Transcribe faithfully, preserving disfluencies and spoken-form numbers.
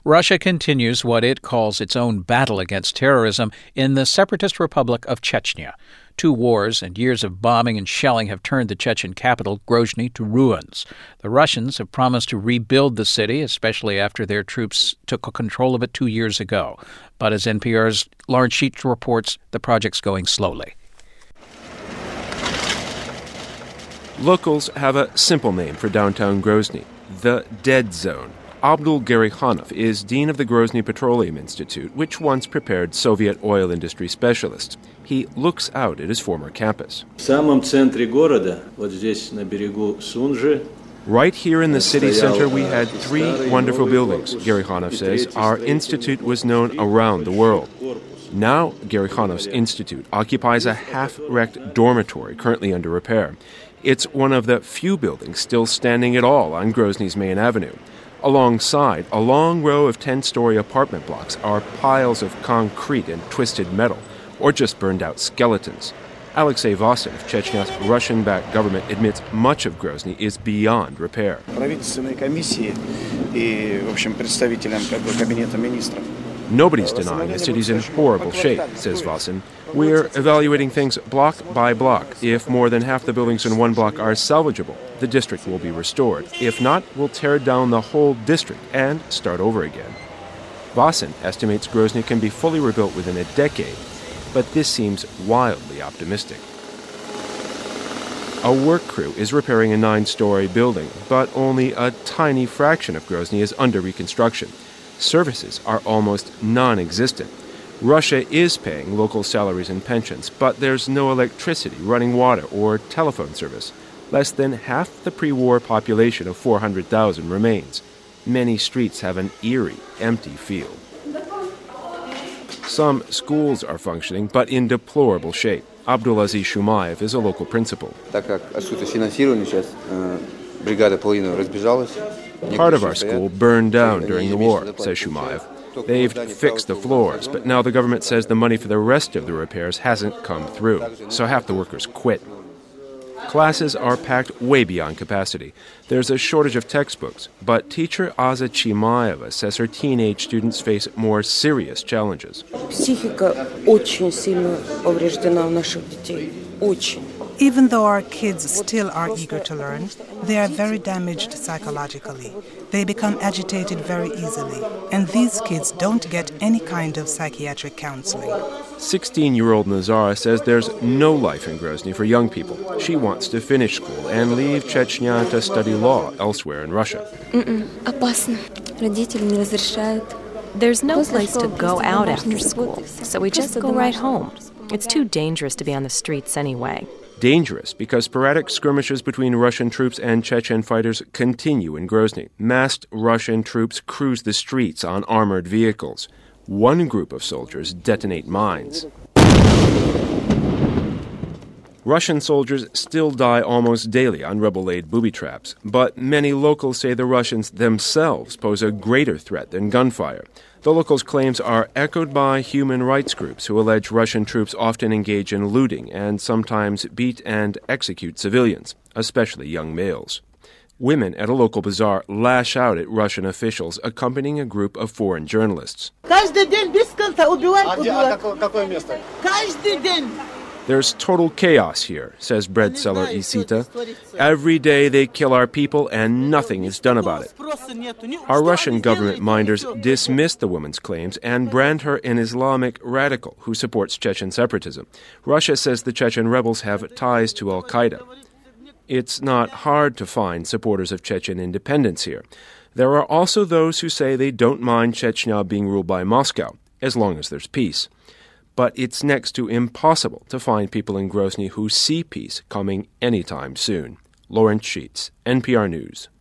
Russia continues what it calls its own battle against terrorism in the separatist Republic of Chechnya. Two wars and years of bombing and shelling have turned the Chechen capital, Grozny, to ruins. The Russians have promised to rebuild the city, especially after their troops took control of it two years ago. But as N P R's Lawrence Sheets reports, the project's going slowly. Locals have a simple name for downtown Grozny, the Dead Zone. Abdul Garikhanov is dean of the Grozny Petroleum Institute, which once prepared Soviet oil industry specialists. He looks out at his former campus. Right here in the city center, we had three wonderful buildings. Garikhanov says our institute was known around the world. Now, Garikhanov's institute occupies a half-wrecked dormitory currently under repair. It's one of the few buildings still standing at all on Grozny's main avenue. Alongside, a long row of ten-story apartment blocks are piles of concrete and twisted metal, or just burned-out skeletons. Alexei Vasin of Chechnya's Russian-backed government admits much of Grozny is beyond repair. Nobody's denying the city's in horrible shape, says Vasin. We're evaluating things block by block. If more than half the buildings in one block are salvageable, the district will be restored. If not, we'll tear down the whole district and start over again. Vasin estimates Grozny can be fully rebuilt within a decade, but this seems wildly optimistic. A work crew is repairing a nine-story building, but only a tiny fraction of Grozny is under reconstruction. Services are almost non-existent. Russia is paying local salaries and pensions, but there's no electricity, running water, or telephone service. Less than half the pre-war population of four hundred thousand remains. Many streets have an eerie, empty feel. Some schools are functioning, but in deplorable shape. Abdulaziz Shumayev is a local principal. Part of our school burned down during the war, says Shumayev. They've fixed the floors, but now the government says the money for the rest of the repairs hasn't come through, so half the workers quit. Classes are packed way beyond capacity. There's a shortage of textbooks, but teacher Aza Chimaeva says her teenage students face more serious challenges. Even though our kids still are eager to learn, they are very damaged psychologically. They become agitated very easily, and these kids don't get any kind of psychiatric counseling. sixteen-year-old Nazara says there's no life in Grozny for young people. She wants to finish school and leave Chechnya to study law elsewhere in Russia. There's no place to go out after school, so we just go right home. It's too dangerous to be on the streets anyway. Dangerous because sporadic skirmishes between Russian troops and Chechen fighters continue in Grozny. Masked Russian troops cruise the streets on armored vehicles. One group of soldiers detonate mines. Russian soldiers still die almost daily on rebel-laid booby traps, but many locals say the Russians themselves pose a greater threat than gunfire. The locals' claims are echoed by human rights groups who allege Russian troops often engage in looting and sometimes beat and execute civilians, especially young males. Women at a local bazaar lash out at Russian officials accompanying a group of foreign journalists. There's total chaos here, says bread seller Isita. Every day they kill our people and nothing is done about it. Our Russian government minders dismiss the woman's claims and brand her an Islamic radical who supports Chechen separatism. Russia says the Chechen rebels have ties to al-Qaeda. It's not hard to find supporters of Chechen independence here. There are also those who say they don't mind Chechnya being ruled by Moscow, as long as there's peace. But it's next to impossible to find people in Grozny who see peace coming anytime soon. Lawrence Sheets, N P R News.